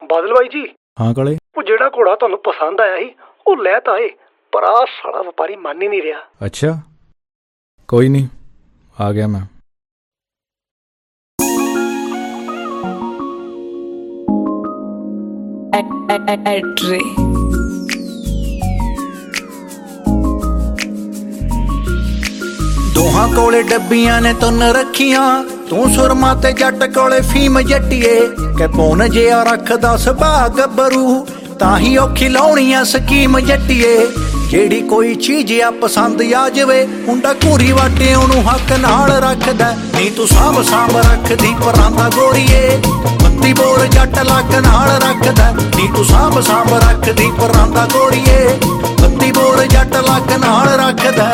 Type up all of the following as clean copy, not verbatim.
ਬਾਦਲ ਬਾਈ ਜੀ। ਹਾਂ ਕਾਲੇ। ਉਹ ਜਿਹੜਾ ਘੋੜਾ ਤੁਹਾਨੂੰ ਪਸੰਦ ਆਇਆ ਸੀ ਉਹ ਲੈ ਤਾਂ ਆਏ, ਪਰ ਆਹ ਸਾਲਾ ਵਪਾਰੀ ਮੰਨ ਹੀ ਨਹੀਂ ਰਿਹਾ। ਅੱਛਾ ਕੋਈ ਨਹੀਂ, ਆ ਗਿਆ ਮੈਂ। ਦੋਹਾਂ ਕੋਲੇ ਡੱਬੀਆਂ ਨੇ ਤੁੰਨ ਰੱਖੀਆਂ, ਤੂੰ ਸੁਰਮਾ ਤੇ ਜੱਟ ਕੋਲੇ ਫੀਮ ਜੱਟੀਏ। ਕਿ ਪੌਣ ਜਿਹਾ ਰੱਖਦਾ ਸੁਭਾਅ ਗੱਭਰੂ, ਤਾਂ ਹੀ ਔਖੀ ਲਾਉਣੀਆਂ ਸਕੀਮ ਜੱਟੀਏ। ਜਿਹੜੀ ਕੋਈ ਚੀਜ਼ ਆ ਪਸੰਦ ਆ ਜਾਵੇ, ਮੁੰਡਾ ਘੂਰੀ ਵਾਟੇ ਉਹਨੂੰ ਹੱਕ ਨਾਲ ਰੱਖਦਾ। ਨੀ ਤੂੰ ਸਾਂਭ ਸਾਂਭ ਰੱਖਦੀ ਪਰਾਂਦਾ ਗੋਰੀਏ, ਬੱਤੀ ਬੋਰ ਜੱਟ ਲੱਕ ਨਾਲ ਰੱਖਦਾ। ਨੀ ਤੂੰ ਸਾਂਭ ਸਾਂਭ ਰੱਖਦੀ ਪਰਾਂਦਾ ਗੋਰੀਏ, ਬੱਤੀ ਬੋਰ ਜੱਟ ਲੱਕ ਨਾਲ ਰੱਖਦਾ।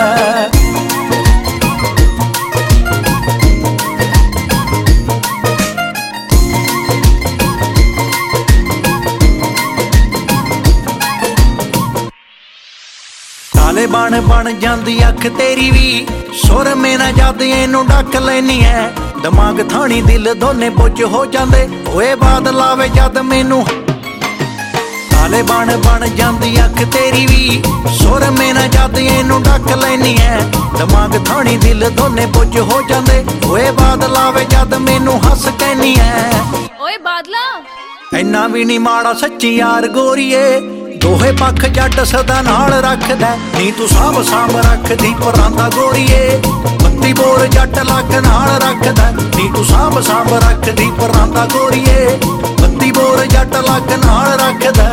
ਤਾਲਿਬਾਨ ਬਣ ਜਾਂਦੀ ਅੱਖ ਤੇਰੀ ਵੀ, ਸੁਰ ਮੇਰਾ ਜਦ ਇਹਨੂੰ ਡੱਕ ਲੈਨੀ ਐ। ਦਿਮਾਗ ਥਾਣੀ ਦਿਲ ਦੋਨੇ ਪੁੱਜ ਹੋ ਜਾਂਦੇ, ਓਏ ਬਾਦਲ ਆਵੇ ਜਦ ਮੈਨੂੰ। ਤਾਲਿਬਾਨ ਬਣ ਜਾਂਦੀ ਅੱਖ ਤੇਰੀ ਵੀ, ਸੁਰ ਮੇਰਾ ਜਦ ਇਹਨੂੰ ਡੱਕ ਲੈਨੀ ਐ। ਦਿਮਾਗ ਥਾਣੀ ਦਿਲ ਦੋਨੇ ਪੁੱਜ ਹੋ ਜਾਂਦੇ, ਓਏ ਬਾਦਲ ਆਵੇ ਜਦ ਮੈਨੂੰ ਹੱਸ ਕਹਿਨੀ ਐ। ਓਏ ਬਾਦਲਾ ਇੰਨਾ ਵੀ ਨੀ ਮਾੜਾ ਸੱਚੀ ਯਾਰ ਗੋਰੀਏ, ਦੋਹੇ ਪੱਖ ਜੱਟ ਸਦਾ ਨਾਲ ਰੱਖਦਾ। ਨੀ ਤੂੰ ਸਾਂਭ ਸਾਂਭ ਰੱਖਦੀ ਪਰਾਂਦਾ ਗੋਰੀਏ, ਬੱਤੀ ਬੋਰ ਜੱਟ ਲੱਕ ਨਾਲ ਰੱਖਦਾ। ਨੀ ਤੂੰ ਸਾਂਭ ਸਾਂਭ ਰੱਖਦੀ ਪਰਾਂਦਾ ਗੋਰੀਏ, ਬੱਤੀ ਬੋਰ ਜੱਟ ਲੱਕ ਨਾਲ ਰੱਖਦਾ।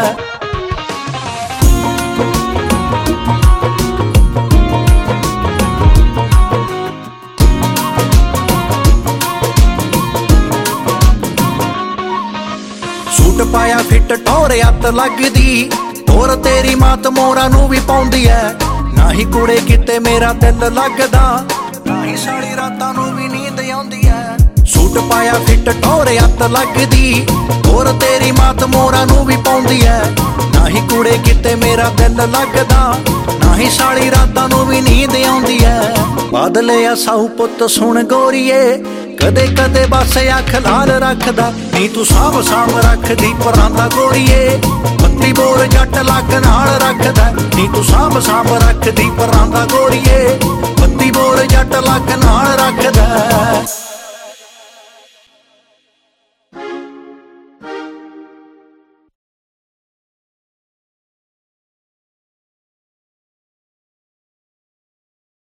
ਸੂਟ ਪਾਇਆ ਫਿੱਟ ਟੌਰ ਅੱਤ ਲੱਗਦੀ, ਤੋਰ ਤੇਰੀ ਮਾਤ ਮੋਰਾਂ ਨੂੰ ਵੀ ਪਾਉਂਦੀ ਐ। ਨਾ ਹੀ ਕੁੜੇ ਕਿਤੇ ਮੇਰਾ ਦਿਲ ਲੱਗਦਾ, ਨਾ ਹੀ ਸਾਲੀ ਰਾਤਾਂ ਨੂੰ ਵੀ ਨੀਂਦ ਆਉਂਦੀ ਐ। ਸੂਟ ਪਾਇਆ ਫਿੱਟ ਟੌਰ ਅੱਤ ਲੱਗਦੀ, ਤੋਰ ਤੇਰੀ ਮਾਤ ਮੋਰਾਂ ਨੂੰ ਵੀ ਪਾਉਂਦੀ ਐ। ਨਾ ਹੀ ਕੁੜੇ ਕਿਤੇ ਮੇਰਾ ਦਿਲ ਲੱਗਦਾ, ਨਾ ਹੀ ਸਾਲੀ ਰਾਤਾਂ ਨੂੰ ਵੀ ਨੀਂਦ ਆਉਂਦੀ ਐ। ਬਾਦਲੇ ਆ ਸਾਊ ਪੁੱਤ ਸੁਣ ਗੋਰੀਏ, ਕਦੇ ਕਦੇ ਬਸ ਅੱਖ ਲਾਲ ਰੱਖਦਾ। ਨੀ ਤੂੰ ਸਾਂਭ ਸਾਂਭ ਰੱਖਦੀ ਪਰਾਂਦਾ ਗੋਰੀਏ, ਬੱਤੀ ਬੋਰ ਜੱਟ ਲੱਕ ਨਾਲ ਰੱਖਦਾ। ਨੀ ਤੂੰ ਸਾਂਭ ਸਾਂਭ ਰੱਖਦੀ ਪਰਾਂਦਾ ਗੋਰੀਏ, ਬੱਤੀ ਬੋਰ ਜੱਟ ਲੱਕ ਨਾਲ